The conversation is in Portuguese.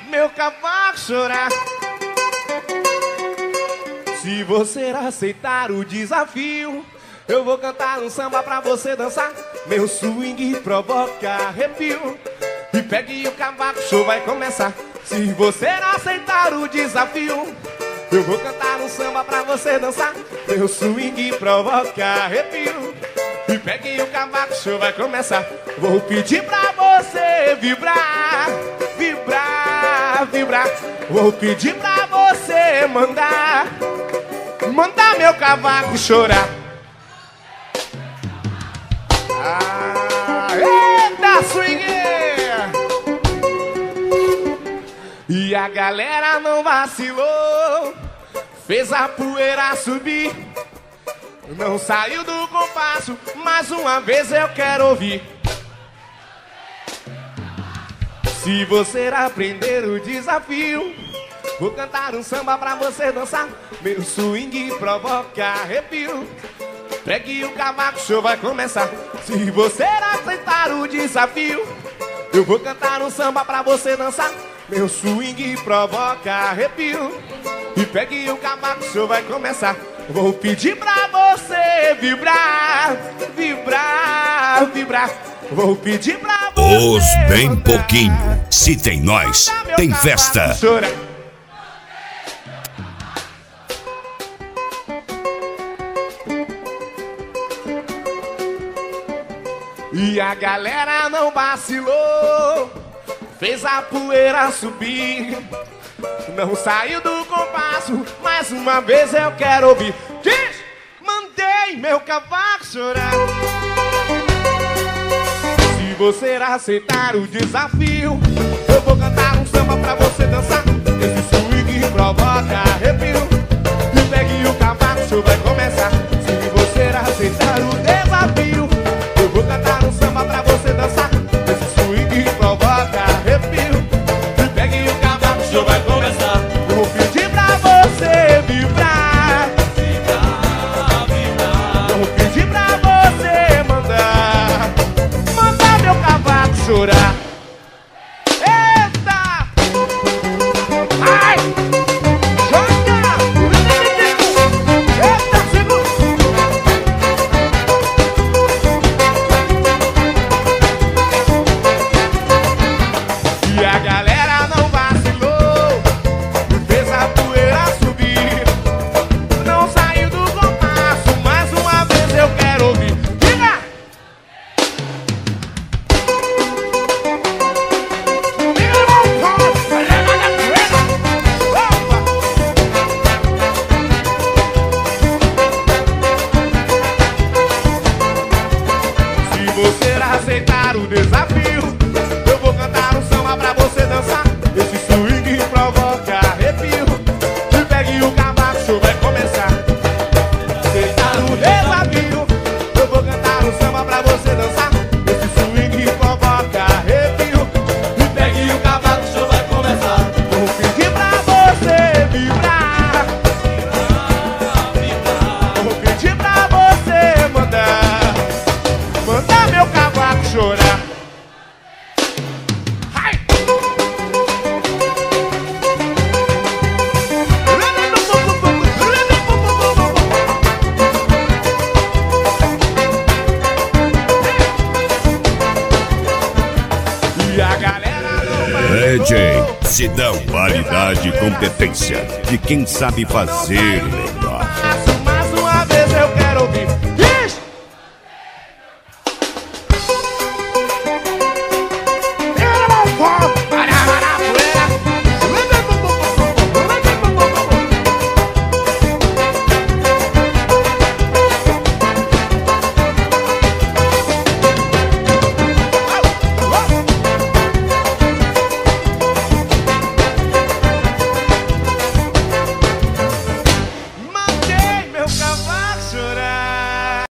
meu cavaco chorar. Se você aceitar o desafio, eu vou cantar um samba pra você dançar. Meu swing provoca arrepio. E pegue o cavaco, show vai começar. Se você aceitar o desafio, eu vou cantar um samba pra você dançar. Meu swing provoca arrepio. E pegue o cavaco, show vai começar. Vou pedir pra você vibrar, vibrar, vibrar. Vou pedir pra você mandar meu cavaco chorar. Eita, swing! E a galera não vacilou, fez a poeira subir, não saiu do compasso, mais uma vez eu quero ouvir. Se você aprender o desafio, vou cantar um samba pra você dançar. Meu swing provoca arrepio. Pegue o cavaco, show vai começar. Se você aceitar o desafio, eu vou cantar um samba pra você dançar. Meu swing provoca arrepio. E pegue o cavaco, show vai começar. Vou pedir pra você vibrar, vibrar, vibrar. Vou pedir pra você. Os bem pouquinho. Se tem nós, tem festa. Chora. E a galera não vacilou, fez a poeira subir, não saiu do compasso, mais uma vez eu quero ouvir. Diz, mandei meu cavaco chorar. Se você aceitar o desafio, eu vou cantar um samba pra você dançar. Esse swing provoca arrepio. E pegue o cavaco, show vai começar. Se você aceitar o desafio, eu vou cantar um samba pra você dançar. Esse swing provoca arrepio. E pegue o cavaco, show vai começar. Eu vou pedir pra você vibrar, vibrar, vibrar. Eu vou pedir pra você mandar meu cavaco chorar. Eita! Ai! Joga! Eita, segura! E a galera não vacilou, fez a poeira subir, não saiu do compasso, mais uma vez eu quero ouvir. Diga! Se você aceitar o desafio, eu vou cantar um samba pra você dançar. Esse swing provoca arrepio. E pegue o cavaco, show vai começar. Aceitar o desafio, eu vou cantar um samba pra você dançar. Esse swing provoca arrepio. E pegue o cavaco, show vai começar. Vou pedir pra você vibrar, vou pedir pra você mandar meu cavaco chorar. Ai! E a galera não DJ, se dão qualidade e competência de quem sabe fazer melhor.